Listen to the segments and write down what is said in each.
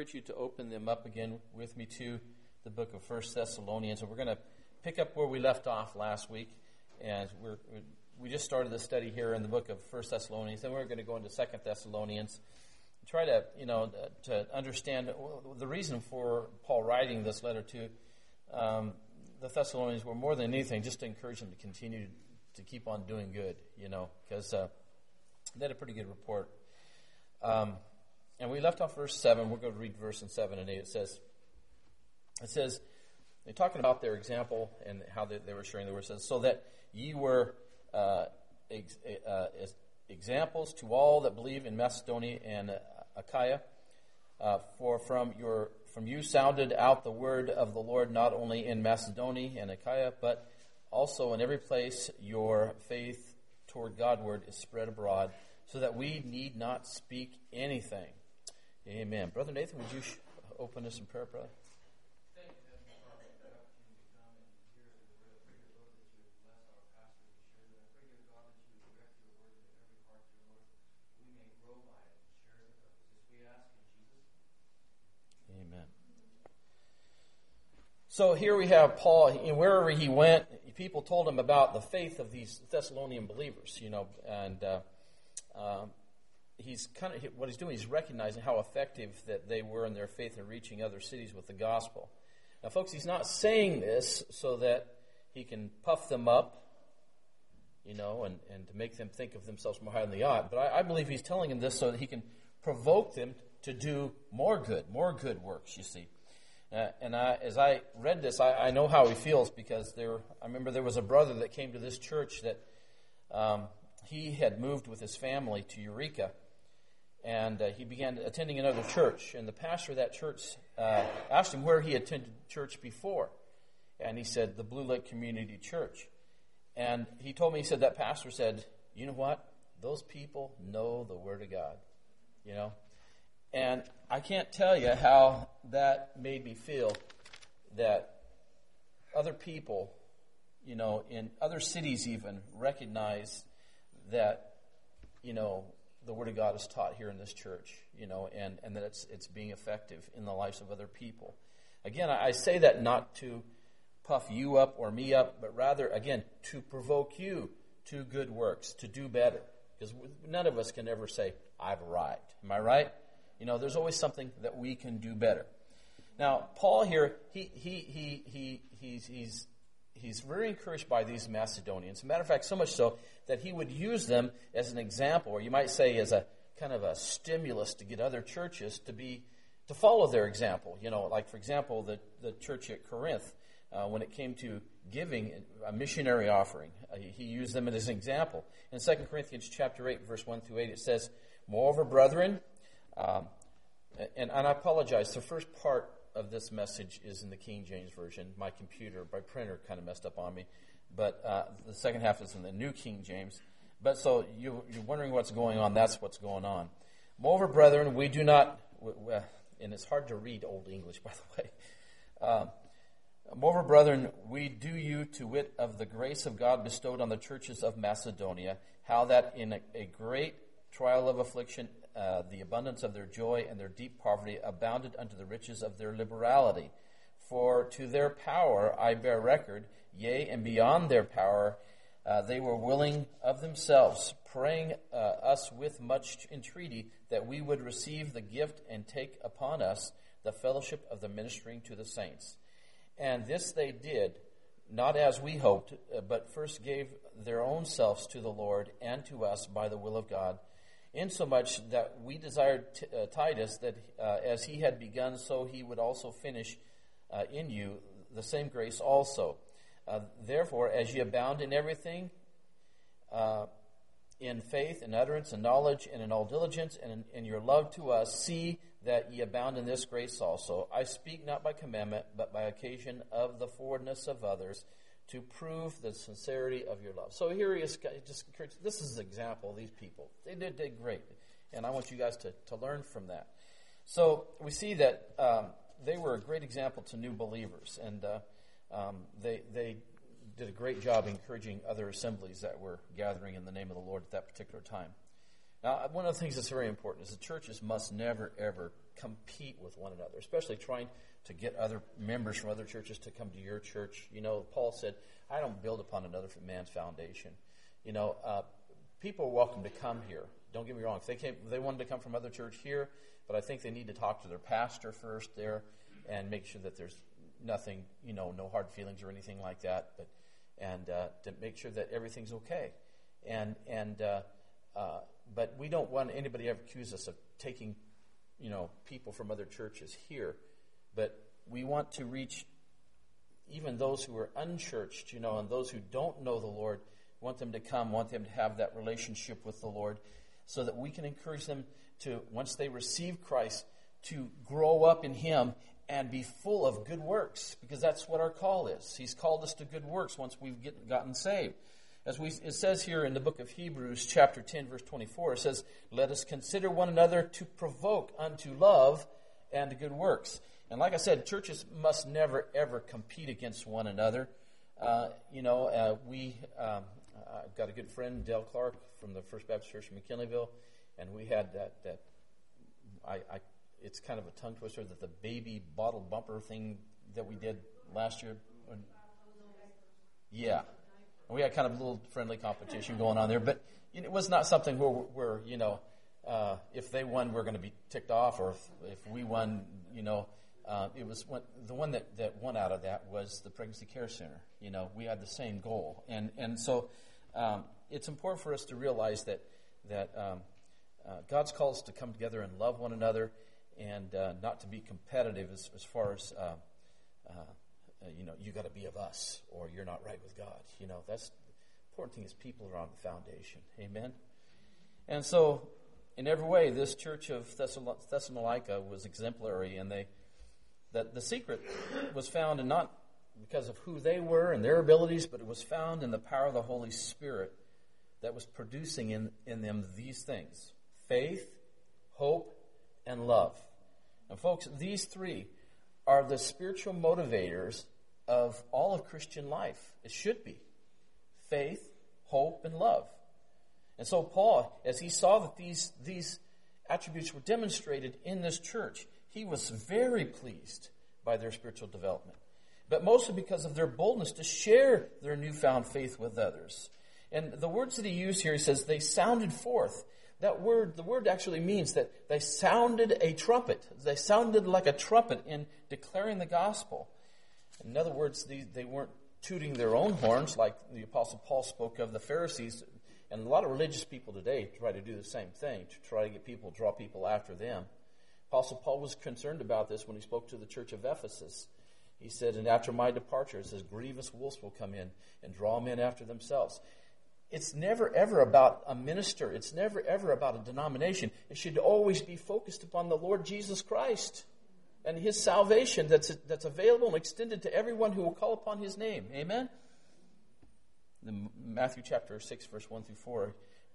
encourage you to open them up again with me to the book of 1 Thessalonians. And we're going to pick up where we left off last week. And we just started the study here in the book of 1 Thessalonians. Then we're going to go into 2 Thessalonians. Try to, to understand the reason for Paul writing this letter to the Thessalonians were more than anything just to encourage them to continue to keep on doing good, because they had a pretty good report. And we left off verse 7. We're going to read verses 7 and 8. It says, they're talking about their example and how they were sharing the word. It says, so that ye were examples to all that believe in Macedonia and Achaia. For from you sounded out the word of the Lord, not only in Macedonia and Achaia, but also in every place your faith toward Godward is spread abroad, so that we need not speak anything. Amen. Brother Nathan, would you open us in prayer, brother? Thank you, Heavenly Father, for the opportunity to come and hear the word. I pray, dear Lord, that you would bless our pastor to share it. I pray, dear God, that you would direct your word into every heart, dear Lord, that we may grow by it and share it with others. This we ask in Jesus' name. Amen. So here we have Paul, and wherever he went, people told him about the faith of these Thessalonian believers, and what he's doing is recognizing how effective that they were in their faith in reaching other cities with the gospel. Now, folks, he's not saying this so that he can puff them up, and to make them think of themselves more highly than they ought. But I believe he's telling them this so that he can provoke them to do more good works, you see. As I read this, I know how he feels, because I remember there was a brother that came to this church that he had moved with his family to Eureka, and he began attending another church. And the pastor of that church asked him where he attended church before. And he said, the Blue Lake Community Church. And he told me, he said, that pastor said, you know what? Those people know the Word of God, And I can't tell you how that made me feel that other people, in other cities even, recognize that, the Word of God is taught here in this church, and that it's being effective in the lives of other people. Again, I say that not to puff you up or me up, but rather, again, to provoke you to good works, to do better. Because none of us can ever say, I've arrived. Am I right? There's always something that we can do better. Now, Paul here, he's very encouraged by these Macedonians. As a matter of fact, so much so that he would use them as an example, or you might say as a kind of a stimulus to get other churches to follow their example. Like, for example, the church at Corinth, when it came to giving a missionary offering, he used them as an example. In 2 Corinthians chapter 8, verse 1 through 8, it says, moreover, brethren, and I apologize, the first part of this message is in the King James Version. My printer kind of messed up on me. But the second half is in the New King James. But so you're wondering what's going on. That's what's going on. Moreover, brethren, we do not, and it's hard to read Old English, by the way. Moreover, brethren, we do you to wit of the grace of God bestowed on the churches of Macedonia, how that in a great trial of affliction, the abundance of their joy and their deep poverty abounded unto the riches of their liberality. For to their power I bear record, yea, and beyond their power they were willing of themselves, praying us with much entreaty that we would receive the gift and take upon us the fellowship of the ministering to the saints. And this they did, not as we hoped, but first gave their own selves to the Lord and to us by the will of God, insomuch that we desired Titus that as he had begun, so he would also finish in you the same grace also. Therefore, as ye abound in everything, in faith, in utterance, in knowledge, and in all diligence, and in your love to us, see that ye abound in this grace also. I speak not by commandment, but by occasion of the forwardness of others, to prove the sincerity of your love. So here he is, just encouraged. This is an example of these people. They did great. And I want you guys to learn from that. So we see that they were a great example to new believers. And they did a great job encouraging other assemblies that were gathering in the name of the Lord at that particular time. Now, one of the things that's very important is the churches must never, ever compete with one another, especially trying to get other members from other churches to come to your church. Paul said, I don't build upon another man's foundation. People are welcome to come here. Don't get me wrong. If they wanted to come from other church here, but I think they need to talk to their pastor first there and make sure that there's nothing, no hard feelings or anything like that, and to make sure that everything's okay. But we don't want anybody to ever accuse us of taking, people from other churches here. But we want to reach even those who are unchurched, and those who don't know the Lord. We want them to come, want them to have that relationship with the Lord, so that we can encourage them to, once they receive Christ, to grow up in Him and be full of good works, because that's what our call is. He's called us to good works once we've gotten saved. It says here in the book of Hebrews, chapter 10, verse 24, it says, let us consider one another to provoke unto love and to good works. And like I said, churches must never, ever compete against one another. I've got a good friend, Dale Clark, from the First Baptist Church in McKinleyville, and we had it's kind of a tongue twister, that the baby bottle bumper thing that we did last year. Yeah. We had kind of a little friendly competition going on there, but it was not something where if they won, we're going to be ticked off, or if we won, it was the one that won out of that was the Pregnancy Care Center. We had the same goal, and so it's important for us to realize that God's called us to come together and love one another, and not to be competitive as far as you got to be of us, or you're not right with God. That's the important thing, is people are on the foundation. Amen. And so, in every way, this church of Thessalonica was exemplary, and that the secret was found in not because of who they were and their abilities, but it was found in the power of the Holy Spirit that was producing in them these things: faith, hope, and love. And folks, these three are the spiritual motivators of all of Christian life. It should be. Faith, hope, and love. And so Paul, as he saw that these attributes were demonstrated in this church, he was very pleased by their spiritual development. But mostly because of their boldness to share their newfound faith with others. And the words that he used here, he says, they sounded forth. The word actually means that they sounded a trumpet. They sounded like a trumpet in declaring the gospel. In other words, they weren't tooting their own horns like the Apostle Paul spoke of the Pharisees. And a lot of religious people today try to do the same thing, to try to draw people after them. Apostle Paul was concerned about this when he spoke to the church of Ephesus. He said, and after my departure, it says, grievous wolves will come in and draw men after themselves. It's never, ever about a minister. It's never, ever about a denomination. It should always be focused upon the Lord Jesus Christ and His salvation that's available and extended to everyone who will call upon His name. Amen? In Matthew chapter 6, verse 1 through 4,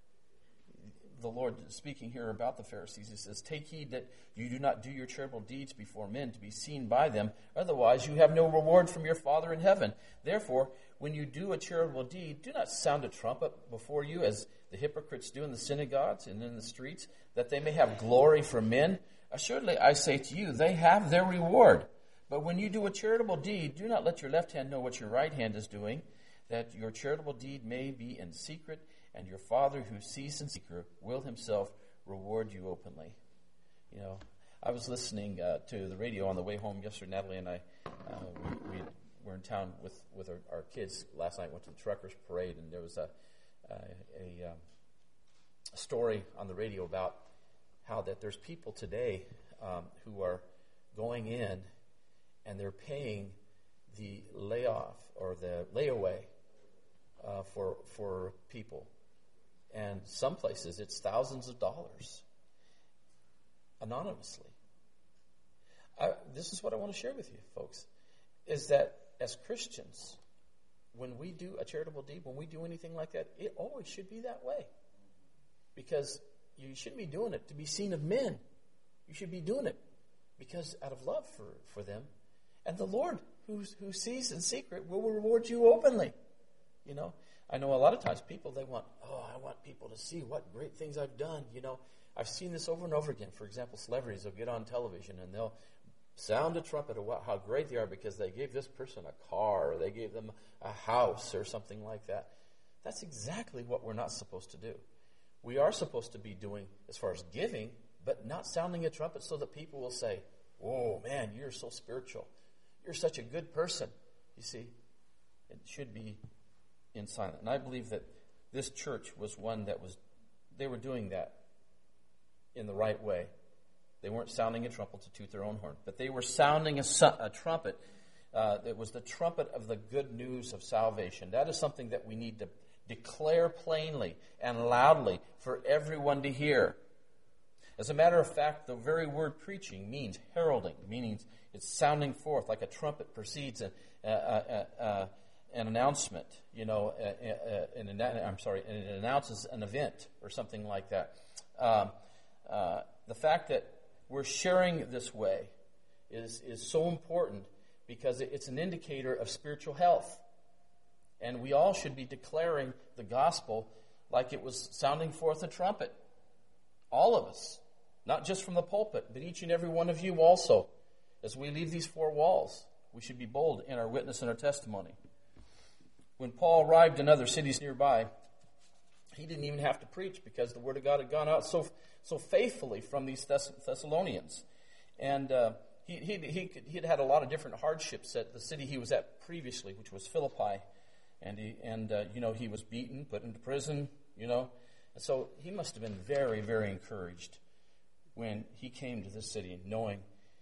the Lord speaking here about the Pharisees, He says, take heed that you do not do your charitable deeds before men to be seen by them. Otherwise, you have no reward from your Father in heaven. Therefore, when you do a charitable deed, do not sound a trumpet before you, as the hypocrites do in the synagogues and in the streets, that they may have glory from men. Assuredly, I say to you, they have their reward. But when you do a charitable deed, do not let your left hand know what your right hand is doing, that your charitable deed may be in secret, and your Father who sees in secret will Himself reward you openly. I was listening to the radio on the way home yesterday. Natalie and I, we were in town with our kids last night. Went to the Truckers Parade, and there was a story on the radio about how that there's people today who are going in and they're paying the layoff or the layaway for people. And some places it's thousands of dollars anonymously. This is what I want to share with you, folks, is that as Christians, when we do a charitable deed, when we do anything like that, it always should be that way. Because you shouldn't be doing it to be seen of men. You should be doing it because out of love for them. And the Lord, who sees in secret, will reward you openly. I know a lot of times people, I want people to see what great things I've done. I've seen this over and over again. For example, celebrities will get on television and they'll sound a trumpet of how great they are because they gave this person a car or they gave them a house or something like that. That's exactly what we're not supposed to do. We are supposed to be doing as far as giving, but not sounding a trumpet so that people will say, "Whoa, man, you're so spiritual. You're such a good person." You see, it should be in silence. And I believe that this church was one that they were doing that in the right way. They weren't sounding a trumpet to toot their own horn, but they were sounding a trumpet. It was the trumpet of the good news of salvation. That is something that we need to declare plainly and loudly for everyone to hear. As a matter of fact, the very word preaching means heralding, meaning it's sounding forth like a trumpet precedes an announcement, and it announces an event or something like that. The fact that we're sharing this way is so important because it's an indicator of spiritual health. And we all should be declaring the gospel like it was sounding forth a trumpet. All of us. Not just from the pulpit, but each and every one of you also. As we leave these four walls, we should be bold in our witness and our testimony. When Paul arrived in other cities nearby, he didn't even have to preach because the word of God had gone out so faithfully from these Thessalonians. And he'd had a lot of different hardships at the city he was at previously, which was Philippi. And he was beaten, put into prison, And so he must have been very, very encouraged when he came to this city, knowing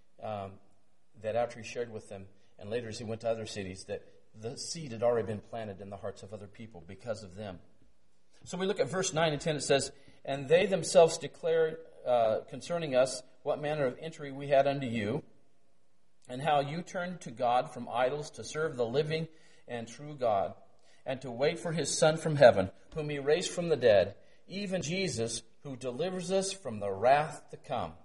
that after he shared with them, and later as he went to other cities, that the seed had already been planted in the hearts of other people because of them. So we look at verse 9 and 10. It says, "And they themselves declared concerning us what manner of entry we had unto you, and how you turned to God from idols to serve the living and true God, and to wait for his Son from heaven, whom he raised from the dead, even Jesus, who delivers us from the wrath to come."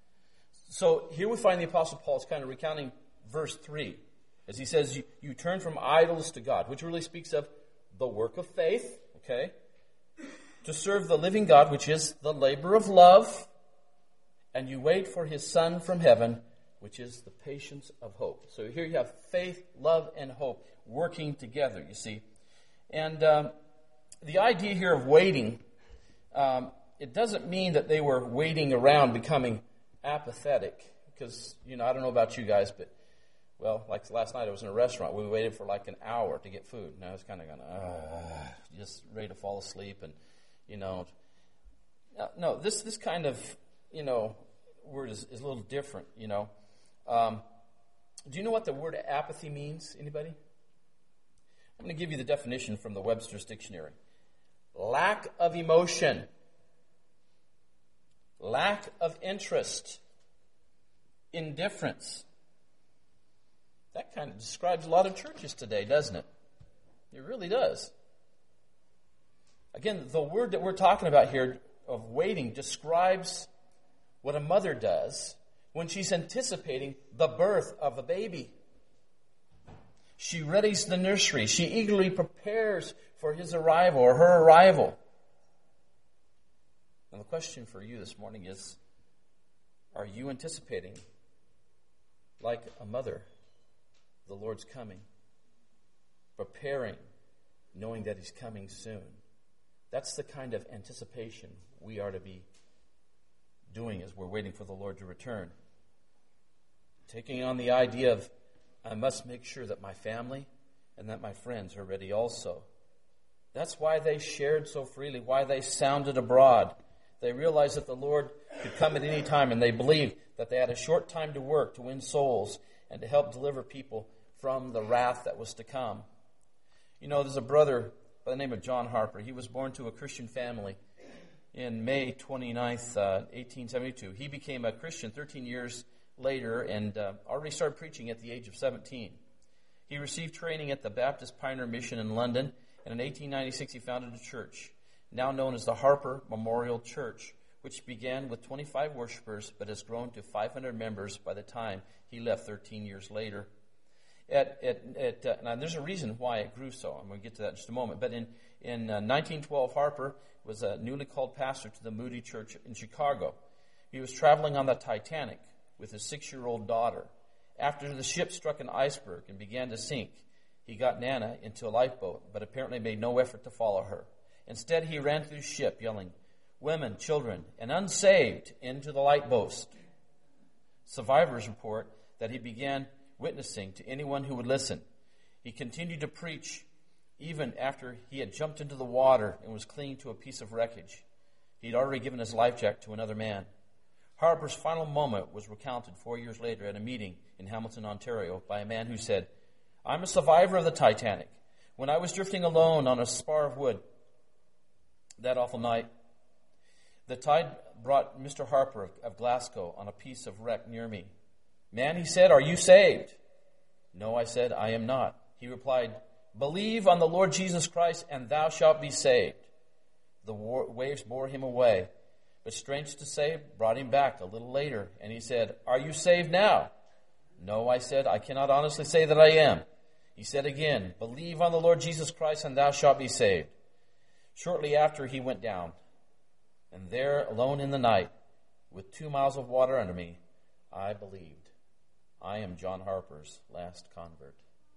So here we find the Apostle Paul is kind of recounting verse 3, as he says, you turn from idols to God, which really speaks of the work of faith, okay? To serve the living God, which is the labor of love, and you wait for his Son from heaven, which is the patience of hope. So here you have faith, love, and hope working together, you see. And the idea here of waiting, it doesn't mean that they were waiting around becoming apathetic. Because, I don't know about you guys, but, like last night I was in a restaurant. We waited for like an hour to get food. And I was kind of going, just ready to fall asleep. And, no, this kind of, word is a little different, Do you know what the word apathy means? Anybody? I'm going to give you the definition from the Webster's Dictionary. Lack of emotion. Lack of interest. Indifference. That kind of describes a lot of churches today, doesn't it? It really does. Again, the word that we're talking about here of waiting describes what a mother does when she's anticipating the birth of a baby. She readies the nursery. She eagerly prepares for his arrival or her arrival. And the question for you this morning is, are you anticipating, like a mother, the Lord's coming? Preparing, knowing that he's coming soon. That's the kind of anticipation we are to be doing as we're waiting for the Lord to return. Taking on the idea of, I must make sure that my family and that my friends are ready also. That's why they shared so freely, why they sounded abroad. They realized that the Lord could come at any time, and they believed that they had a short time to work to win souls and to help deliver people from the wrath that was to come. There's a brother by the name of John Harper. He was born to a Christian family in May 29th, 1872. He became a Christian 13 years later and already started preaching at the age of 17. He received training at the Baptist Pioneer Mission in London, and in 1896 he founded a church, now known as the Harper Memorial Church, which began with 25 worshipers but has grown to 500 members by the time he left 13 years later. Now there's a reason why it grew so. I'm going to get to that in just a moment. But in 1912, Harper was a newly called pastor to the Moody Church in Chicago. He was traveling on the Titanic with his 6-year-old daughter. After the ship struck an iceberg and began to sink, he got Nana into a lifeboat, but apparently made no effort to follow her. Instead, he ran through the ship, yelling, "Women, children, and unsaved into the lifeboats." Survivors report that he began witnessing to anyone who would listen. He continued to preach even after he had jumped into the water and was clinging to a piece of wreckage. He had already given his life jacket to another man. Harper's final moment was recounted 4 years later at a meeting in Hamilton, Ontario, by a man who said, "I'm a survivor of the Titanic. When I was drifting alone on a spar of wood that awful night, the tide brought Mr. Harper of Glasgow on a piece of wreck near me. 'Man,' he said, 'are you saved?' 'No,' I said, 'I am not.' He replied, 'Believe on the Lord Jesus Christ, and thou shalt be saved.' The waves bore him away, but strange to say, brought him back a little later, and he said, 'Are you saved now?' 'No,' I said, 'I cannot honestly say that I am.' He said again, 'Believe on the Lord Jesus Christ, and thou shalt be saved.' Shortly after, he went down, and there, alone in the night, with 2 miles of water under me, I believed. I am John Harper's last convert."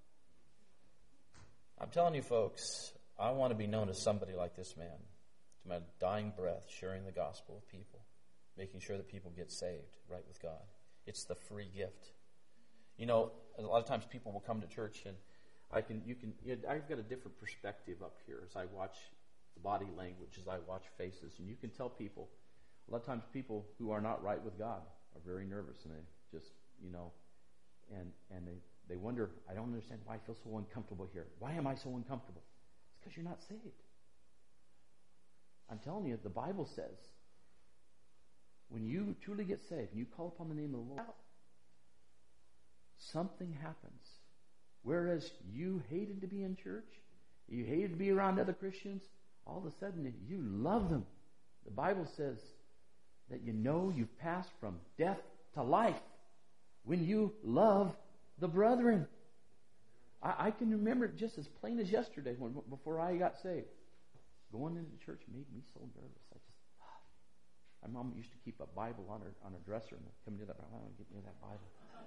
I'm telling you, folks, I want to be known as somebody like this man, to my dying breath, sharing the gospel with people, making sure that people get saved right with God. It's the free gift. You know, a lot of times people will come to church, and I've got a different perspective up here as I watch the body language, as I watch faces, and you can tell people, a lot of times people who are not right with God are very nervous, and they just, and they wonder, "I don't understand why I feel so uncomfortable here. Why am I so uncomfortable?" It's because you're not saved. I'm telling you, the Bible says, when you truly get saved, and you call upon the name of the Lord, something happens. Whereas you hated to be in church, you hated to be around other Christians, all of a sudden you love them. The Bible says that you've passed from death to life when you love the brethren. I can remember it just as plain as yesterday before I got saved. Going into church made me so nervous. My mom used to keep a Bible on her dresser, and I'd come near that. I want to get near that Bible,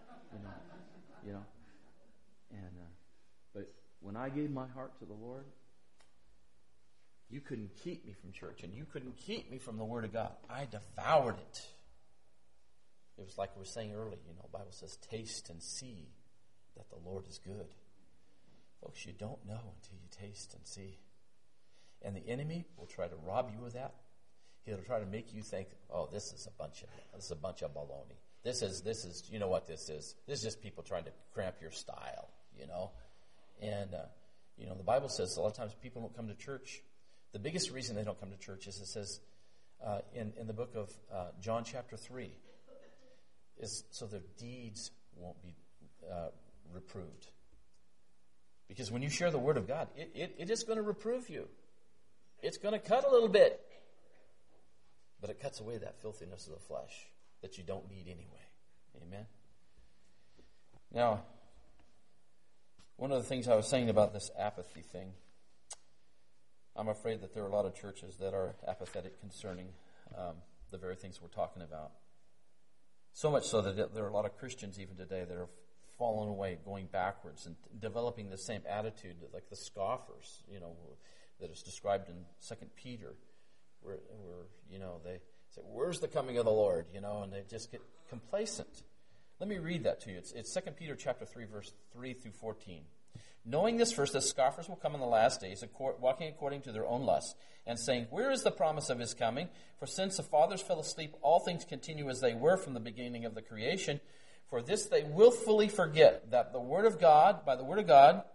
But when I gave my heart to the Lord, you couldn't keep me from church, and you couldn't keep me from the Word of God. I devoured it. It was like we were saying earlier, the Bible says, "Taste and see that the Lord is good." Folks, you don't know until you taste and see. And the enemy will try to rob you of that. He'll try to make you think, "Oh, this is a bunch of baloney. This is, you know what this is? This is just people trying to cramp your style, And, the Bible says a lot of times people don't come to church. The biggest reason they don't come to church is, it says in the book of John chapter 3, is so their deeds won't be reproved. Because when you share the Word of God, it is going to reprove you. It's going to cut a little bit. But it cuts away that filthiness of the flesh that you don't need anyway. Amen? Now, one of the things I was saying about this apathy thing, I'm afraid that there are a lot of churches that are apathetic concerning the very things we're talking about. So much so that there are a lot of Christians even today that are falling away, going backwards, and developing the same attitude like the scoffers, that is described in 2 Peter, where they say, "Where's the coming of the Lord?" And they just get complacent. Let me read that to you. It's 2 Peter chapter 3, verse 3 through 14. "Knowing this first, that scoffers will come in the last days, walking according to their own lusts, and saying, 'Where is the promise of his coming? For since the fathers fell asleep, all things continue as they were from the beginning of the creation. For this they willfully forget, that by the word of God,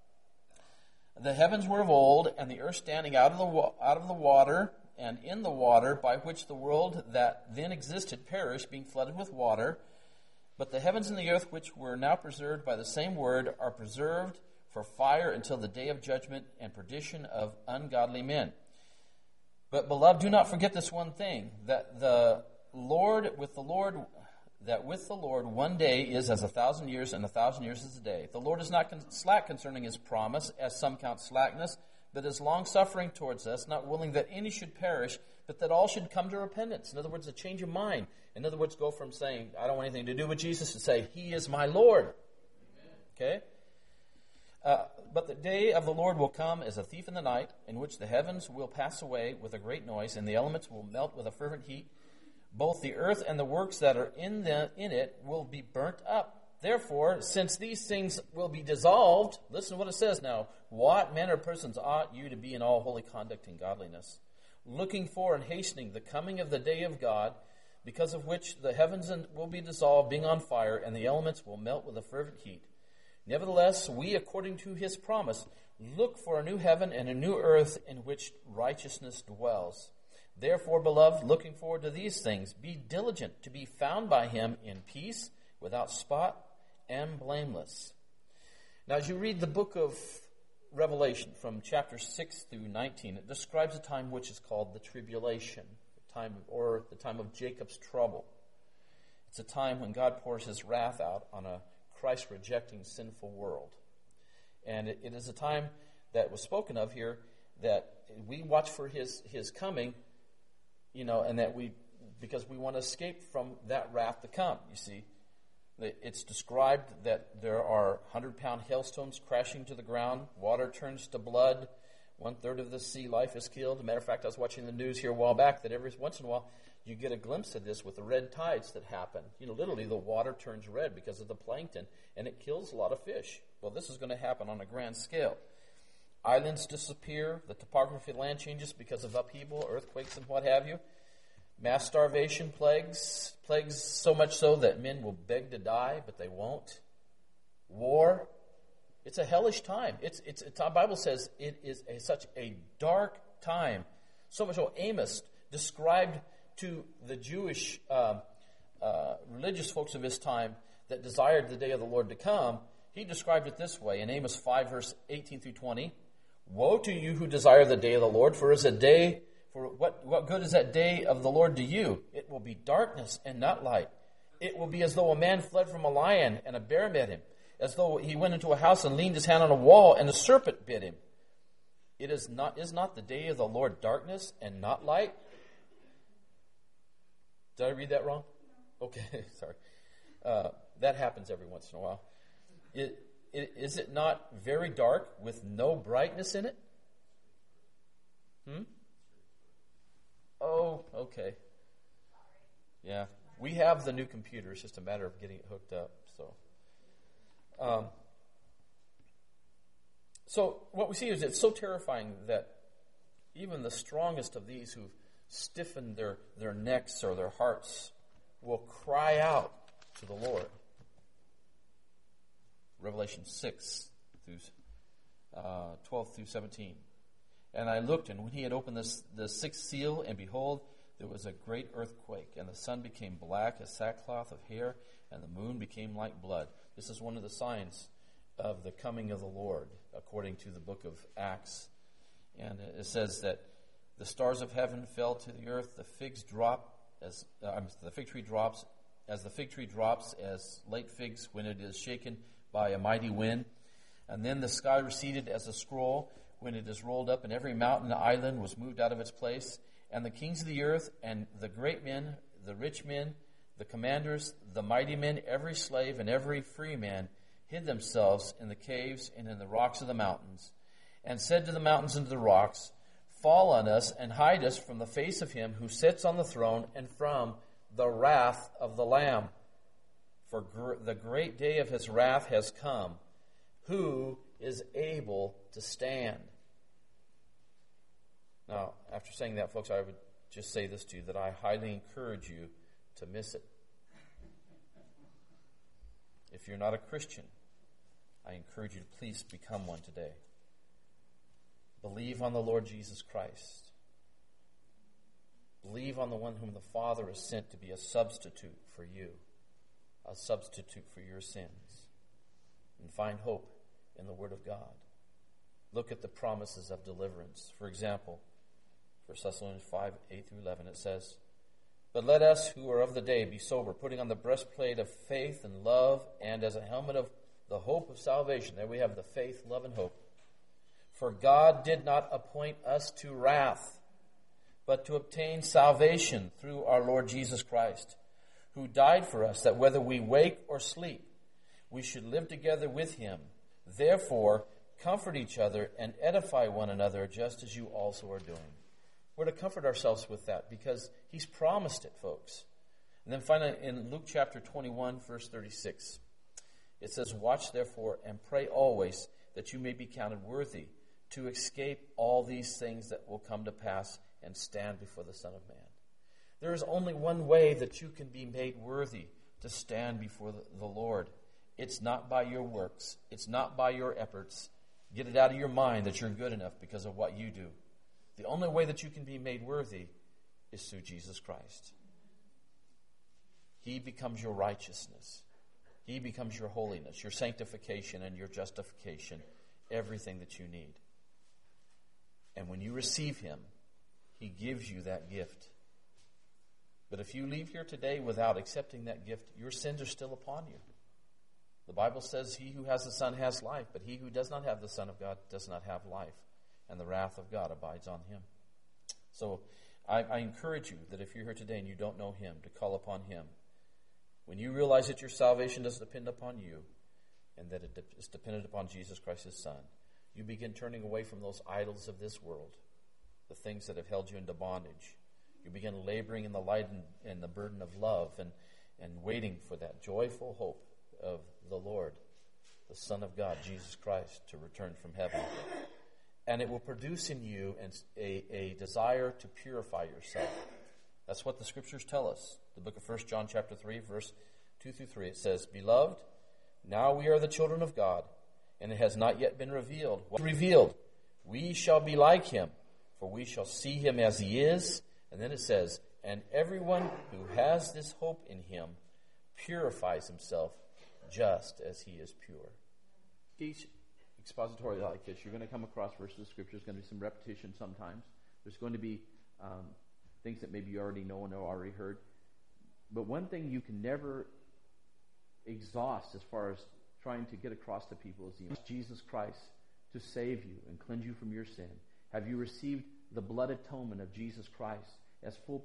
the heavens were of old, and the earth standing out of the water, and in the water, by which the world that then existed perished, being flooded with water. But the heavens and the earth, which were now preserved by the same word, are preserved for fire until the day of judgment and perdition of ungodly men. But, beloved, do not forget this one thing, that that with the Lord 1 day is as 1,000 years, and 1,000 years is a day. The Lord is not slack concerning his promise, as some count slackness, but is long-suffering towards us, not willing that any should perish, but that all should come to repentance. In other words, a change of mind. In other words, go from saying, I don't want anything to do with Jesus, to say, he is my Lord. Okay? But the day of the Lord will come as a thief in the night, in which the heavens will pass away with a great noise, and the elements will melt with a fervent heat. Both the earth and the works that are in it will be burnt up. Therefore, since these things will be dissolved, listen to what it says now. What manner of persons ought you to be in all holy conduct and godliness, looking for and hastening the coming of the day of God, because of which the heavens will be dissolved, being on fire, and the elements will melt with a fervent heat. Nevertheless, we, according to his promise, look for a new heaven and a new earth in which righteousness dwells. Therefore, beloved, looking forward to these things, be diligent to be found by him in peace, without spot, and blameless. Now, as you read the book of Revelation from chapter 6 through 19, it describes a time which is called the tribulation, the time of Jacob's trouble. It's a time when God pours his wrath out on a Christ-rejecting sinful world. And it is a time that was spoken of here that we watch for his coming, and that because we want to escape from that wrath to come, you see. It's described that there are 100-pound hailstones crashing to the ground, water turns to blood, 1/3 of the sea life is killed. As a matter of fact, I was watching the news here a while back that every once in a while you get a glimpse of this with the red tides that happen. Literally the water turns red because of the plankton, and it kills a lot of fish. Well, this is going to happen on a grand scale. Islands disappear, the topography of the land changes because of upheaval, earthquakes, and what have you. Mass starvation plagues so much so that men will beg to die, but they won't. War. It's a hellish time. The Bible says it is such a dark time. So much so Amos described to the Jewish religious folks of his time that desired the day of the Lord to come. He described it this way in Amos 5, verse 18 through 20. Woe to you who desire the day of the Lord, for what good is that day of the Lord to you? It will be darkness and not light. It will be as though a man fled from a lion and a bear met him, as though he went into a house and leaned his hand on a wall and a serpent bit him. Is not the day of the Lord darkness and not light? Did I read that wrong? Okay, sorry. That happens every once in a while. Is it not very dark with no brightness in it? Oh, okay. Yeah, we have the new computer. It's just a matter of getting it hooked up. So what we see is it's so terrifying that even the strongest of these who've stiffened their necks or their hearts will cry out to the Lord. Revelation 6 through 12 through 17. And I looked, and when he had opened the sixth seal, and behold, there was a great earthquake, and the sun became black as sackcloth of hair, and the moon became like blood. This is one of the signs of the coming of the Lord, according to the book of Acts. And it says that the stars of heaven fell to the earth, the fig tree drops as late figs when it is shaken by a mighty wind. And then the sky receded as a scroll when it is rolled up, and every mountain and island was moved out of its place. And the kings of the earth, and the great men, the rich men, the commanders, the mighty men, every slave and every free man, hid themselves in the caves and in the rocks of the mountains, and said to the mountains and to the rocks, Fall on us and hide us from the face of him who sits on the throne and from the wrath of the Lamb. For the great day of his wrath has come. Who is able to stand? Now, after saying that, folks, I would just say this to you, that I highly encourage you to miss it. If you're not a Christian, I encourage you to please become one today. Believe on the Lord Jesus Christ. Believe on the one whom the Father has sent to be a substitute for you, a substitute for your sins, and find hope in the Word of God. Look at the promises of deliverance. For example, 1 Thessalonians 5, 8 through 11, it says, But let us who are of the day be sober, putting on the breastplate of faith and love, and as a helmet of the hope of salvation. There we have the faith, love, and hope. For God did not appoint us to wrath, but to obtain salvation through our Lord Jesus Christ, who died for us, that whether we wake or sleep, we should live together with him. Therefore, comfort each other and edify one another, just as you also are doing. We're to comfort ourselves with that because he's promised it, folks. And then finally, in Luke chapter 21, verse 36, it says, watch therefore and pray always that you may be counted worthy to escape all these things that will come to pass and stand before the Son of Man. There is only one way that you can be made worthy to stand before the Lord. It's not by your works. It's not by your efforts. Get it out of your mind that you're good enough because of what you do. The only way that you can be made worthy is through Jesus Christ. He becomes your righteousness. He becomes your holiness, your sanctification, and your justification, everything that you need. And when you receive him, he gives you that gift. But if you leave here today without accepting that gift, your sins are still upon you. The Bible says he who has the Son has life, but he who does not have the Son of God does not have life, and the wrath of God abides on him. So I encourage you that if you're here today and you don't know him, to call upon him. When you realize that your salvation doesn't depend upon you and that it is dependent upon Jesus Christ, his Son, you begin turning away from those idols of this world, the things that have held you into bondage. You begin laboring in the light and the burden of love and waiting for that joyful hope of the Lord, the Son of God, Jesus Christ, to return from heaven. And it will produce in you a desire to purify yourself. That's what the Scriptures tell us. The book of 1 John chapter 3, verse 2 through 3, it says, Beloved, now we are the children of God, and it has not yet been revealed. What is revealed? We shall be like him, for we shall see him as he is. And then it says, and everyone who has this hope in him purifies himself just as he is pure. Each expository like this, you're going to come across verses of Scripture. There's going to be some repetition sometimes. There's going to be things that maybe you already know and already heard. But one thing you can never exhaust as far as trying to get across to people is Jesus Christ to save you and cleanse you from your sin. Have you received the blood atonement of Jesus Christ as full